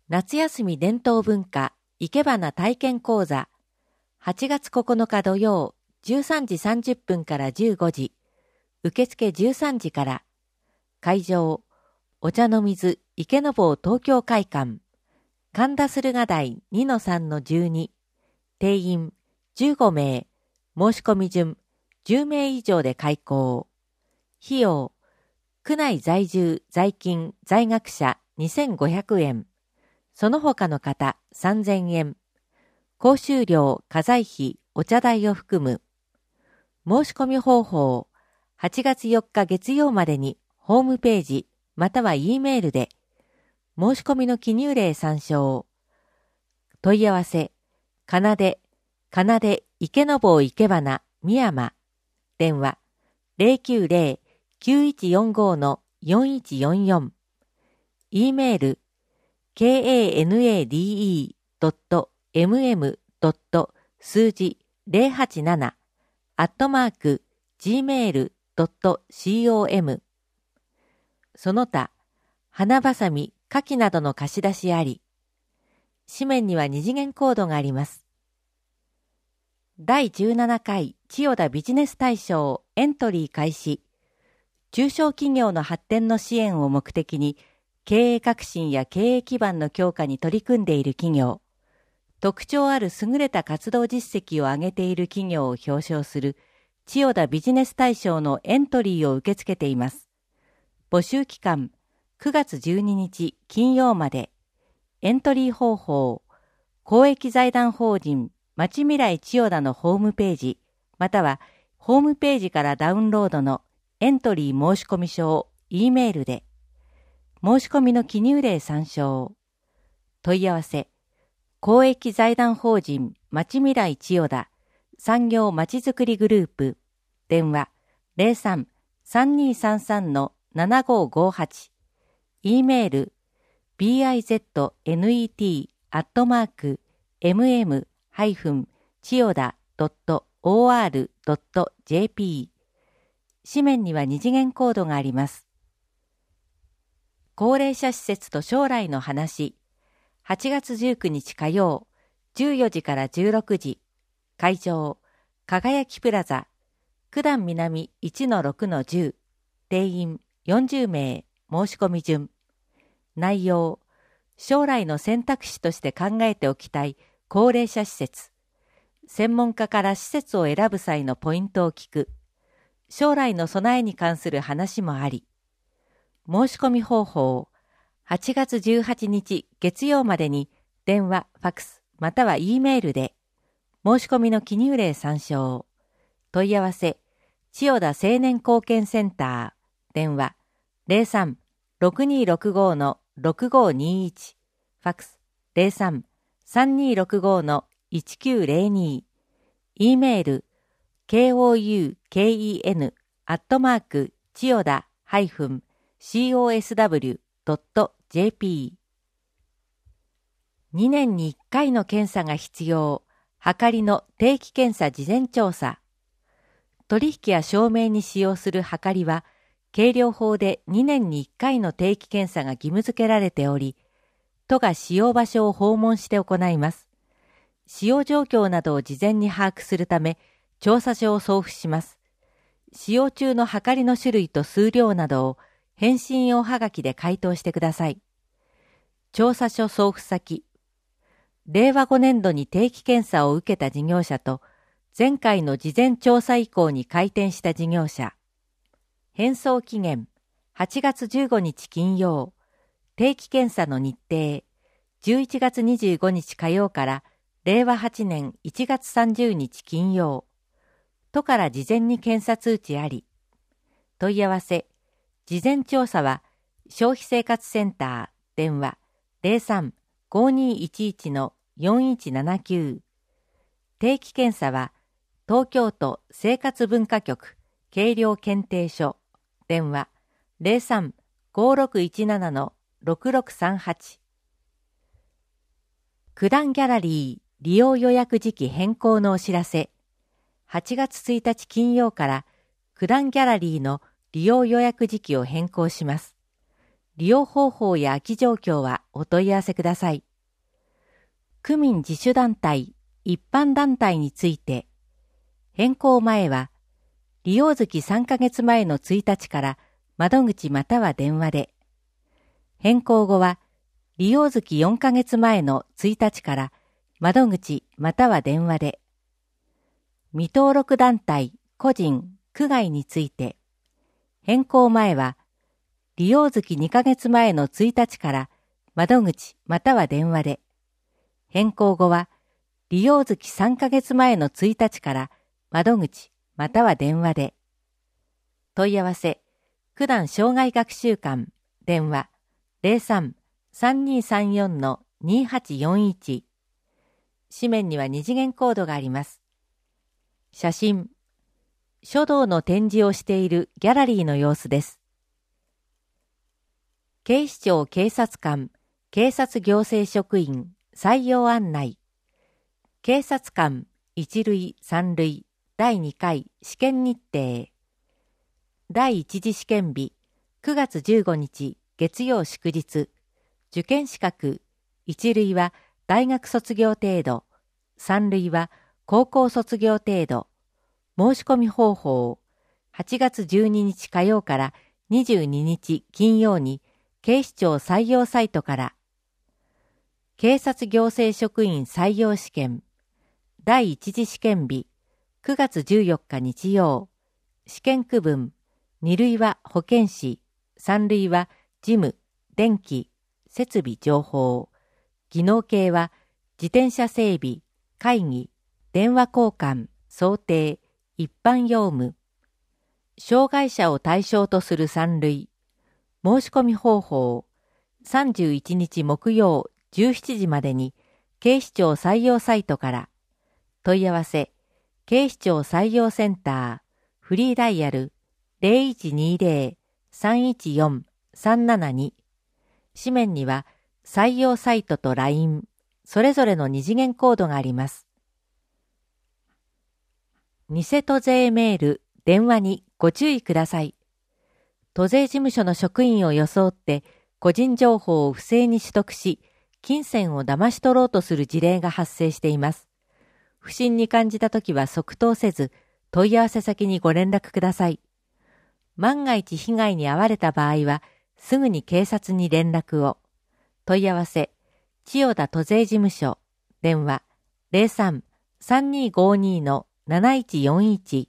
夏休み伝統文化いけばな体験講座8月9日土曜13時30分から15時、受付13時から、会場、お茶の水池坊東京会館、神田駿河台 2-3-12、定員15名、申し込み順10名以上で開講。費用、区内在住在勤在学者2500円、その他の方3000円、講習料家財費お茶代を含む。申し込み方法、8月4日月曜までにホームページまたは E メールで、申し込みの記入例参照。問い合わせ、かなで池坊いけばなみやま、電話090-9145-4144、E メール、kanade.mm.数字087@gmail.com。 その他、花ばさみ、花器などの貸し出しあり。紙面には二次元コードがあります。第17回千代田ビジネス大賞エントリー開始。中小企業の発展の支援を目的に、経営革新や経営基盤の強化に取り組んでいる企業、特徴ある優れた活動実績を上げている企業を表彰する千代田ビジネス大賞のエントリーを受け付けています。募集期間9月12日金曜まで。エントリー方法、公益財団法人まちみらい千代田のホームページ、またはホームページからダウンロードのエントリー申込書を E メールで、申し込みの記入例参照。問い合わせ、公益財団法人まちみらい千代田産業まちづくりグループ、電話 03-3233-7558、E メール、biznet-mm-chiyoda.or.jp。 紙面には二次元コードがあります。高齢者施設と将来の話。8月19日火曜、14時から16時。会場、輝きプラザ、九段南 1-6-10。定員40名、申し込み順。内容、将来の選択肢として考えておきたい高齢者施設。専門家から施設を選ぶ際のポイントを聞く。将来の備えに関する話もあり。申し込み方法、8月18日月曜までに電話、ファクス、または E メールで、申し込みの記入例参照。問い合わせ、千代田青年貢献センター、電話03-6265-6521、ファクス03-3265-1902、E メール、kouken@千代田-cosw.jp。 2年に1回の検査が必要。はかりの定期検査事前調査。取引や証明に使用するはかりは、計量法で2年に1回の定期検査が義務付けられており、都が使用場所を訪問して行います。使用状況などを事前に把握するため、調査書を送付します。使用中のはかりの種類と数量などを返信用はがきで回答してください。調査書送付先、令和5年度に定期検査を受けた事業者と、前回の事前調査以降に開店した事業者。返送期限、8月15日金曜。定期検査の日程、11月25日火曜から令和8年1月30日金曜。都から事前に検査通知あり。問い合わせ、事前調査は、消費生活センター、電話03-5211-4179。定期検査は、東京都生活文化局、計量検定所、電話03-5617-6638。九段ギャラリー利用予約時期変更のお知らせ。8月1日金曜から九段ギャラリーの利用予約時期を変更します。 利用方法や空き状況はお問い合わせください。区民自主団体、一般団体について、変更前は、利用月3ヶ月前の1日から窓口または電話で、変更後は、利用月4ヶ月前の1日から窓口または電話で、未登録団体、個人、区外について、変更前は、利用月2ヶ月前の1日から窓口または電話で、変更後は、利用月3ヶ月前の1日から窓口または電話で。問い合わせ、九段障害学習館、電話03-3234-2841。紙面には2次元コードがあります。写真、書道の展示をしているギャラリーの様子です。警視庁警察官、警察行政職員、採用案内。警察官1類3類第2回試験日程。第1次試験日9月15日月曜祝日。受験資格1類は大学卒業程度、3類は高校卒業程度。申し込み方法8月12日火曜から22日金曜に警視庁採用サイトから。警察行政職員採用試験第一次試験日9月14日日曜。試験区分2類は保健師、3類は事務、電気、設備情報。技能系は自転車整備、会議、電話交換、想定、一般用務。障害者を対象とする3類。申し込み方法31日木曜17時までに警視庁採用サイトから。問い合わせ、警視庁採用センター、フリーダイヤル 0120-314-372。紙面には採用サイトと LINE、それぞれの2次元コードがあります。偽都税メール、電話にご注意ください。都税事務所の職員を装って個人情報を不正に取得し、金銭を騙し取ろうとする事例が発生しています。不審に感じたときは即答せず、問い合わせ先にご連絡ください。万が一被害に遭われた場合は、すぐに警察に連絡を。問い合わせ、千代田都税事務所、電話03-3252-7141。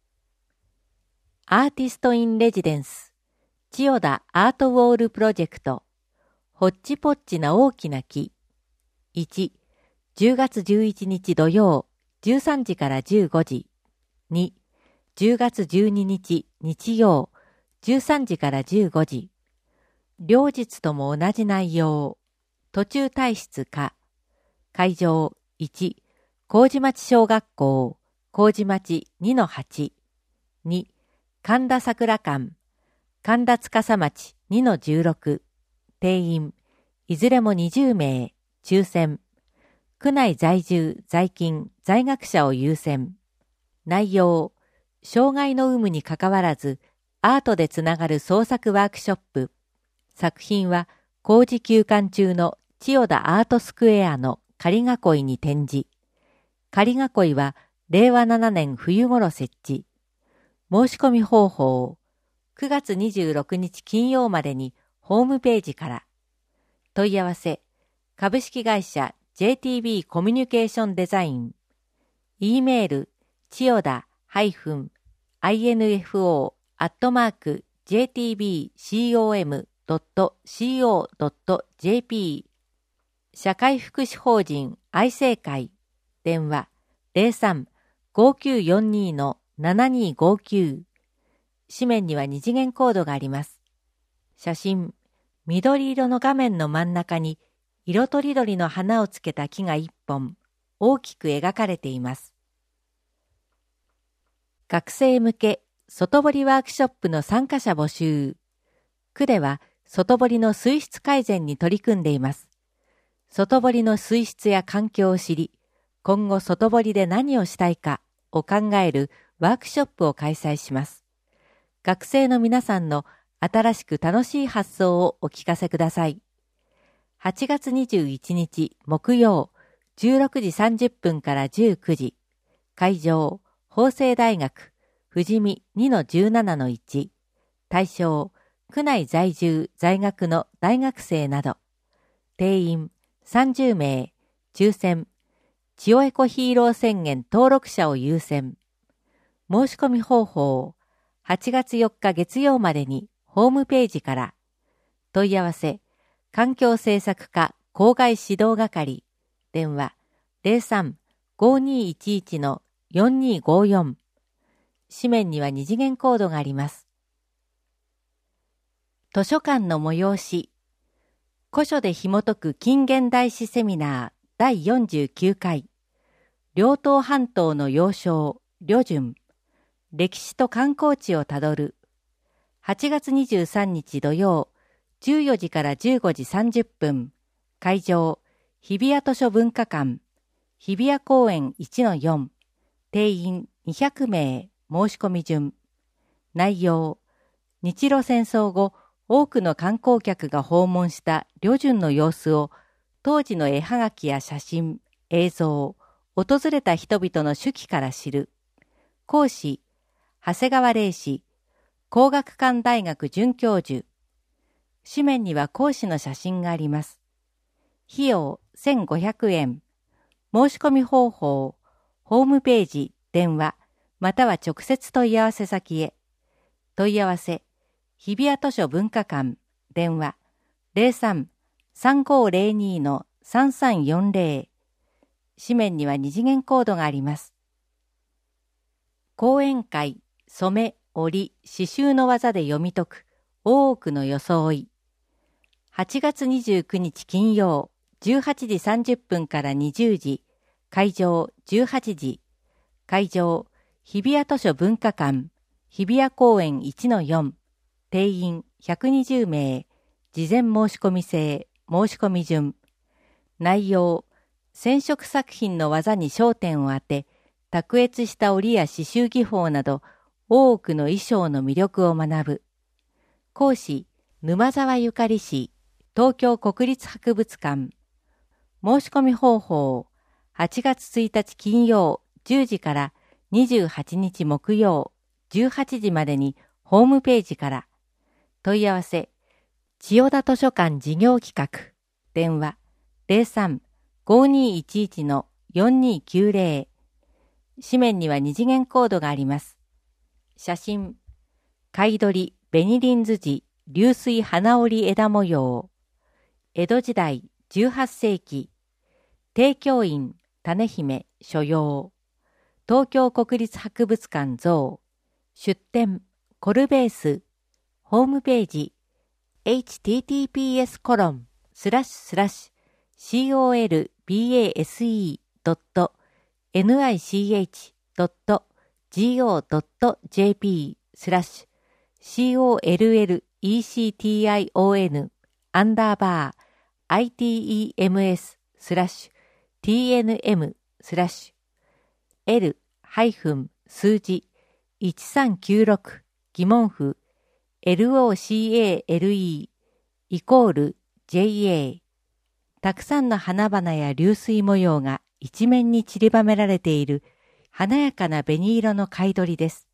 アーティストインレジデンス、千代田アートウォールプロジェクト。ホッチポッチな大きな木。1、10月11日土曜、13時から15時。2、10月12日日曜、13時から15時。両日とも同じ内容。途中退出か。会場1、麹町小学校、麹町 2-8。2、神田桜館、神田司町 2-16。定員、いずれも20名、抽選。区内在住、在勤、在学者を優先。内容、障害の有無にかかわらず、アートでつながる創作ワークショップ。作品は、工事休館中の千代田アートスクエアの仮囲いに展示。仮囲いは、令和7年冬頃設置。申し込み方法、9月26日金曜までにホームページから。問い合わせ、株式会社 JTB コミュニケーションデザイン。E メール、千代田-info@jtbcom.co.jp。 社会福祉法人愛生会。電話03-5942-7259。紙面には2次元コードがあります。写真、緑色の画面の真ん中に色とりどりの花をつけた木が1本、大きく描かれています。学生向け外堀ワークショップの参加者募集。区では外堀の水質改善に取り組んでいます。外堀の水質や環境を知り、今後外堀で何をしたいかを考えるワークショップを開催します。学生の皆さんの新しく楽しい発想をお聞かせください。8月21日木曜16時30分から19時。会場、法政大学、富士見 2-17-1。対象、区内在住在学の大学生など。定員30名、抽選、千代エコヒーロー宣言登録者を優先。申し込み方法、8月4日月曜までにホームページから。問い合わせ、環境政策課校外指導係、電話03-5211-4254。紙面には二次元コードがあります。図書館の催し、古書で紐解く近現代史セミナー第49回、両東半島の要衝、旅順、歴史と観光地をたどる。8月23日土曜、14時から15時30分、会場、日比谷図書文化館、日比谷公園 1-4、定員200名、申し込み順。内容、日露戦争後、多くの観光客が訪問した旅順の様子を、当時の絵はがきや写真、映像、訪れた人々の手記から知る。講師、長谷川玲氏、工学館大学准教授。紙面には講師の写真があります。費用1500円。申し込み方法、ホームページ、電話、または直接問い合わせ先へ。問い合わせ、日比谷図書文化館、電話03-3502-3340。紙面には二次元コードがあります。講演会、染め、織、刺繍の技で読み解く、大奥の装い。8月29日金曜、18時30分から20時、会場18時、会場、日比谷図書文化館、日比谷公園 1-4、定員120名、事前申し込み制、申し込み順。内容、染色作品の技に焦点を当て、卓越した織や刺繍技法など、多くの衣装の魅力を学ぶ。講師、沼沢ゆかり氏、東京国立博物館。申し込み方法、8月1日金曜10時から28日木曜18時までにホームページから。問い合わせ、千代田図書館事業企画、電話03-5211-4290。紙面には二次元コードがあります。写真、貝取紅林図地流水花織枝模様。江戸時代18世紀。帝京院種姫所用。東京国立博物館像。出展、コルベース。ホームページ、https://col.base.gov.jp/col-items/L-数字1396疑問符LOCALE=JA。たくさんの花々や流水模様が一面に散りばめられている華やかな紅色の貝取りです。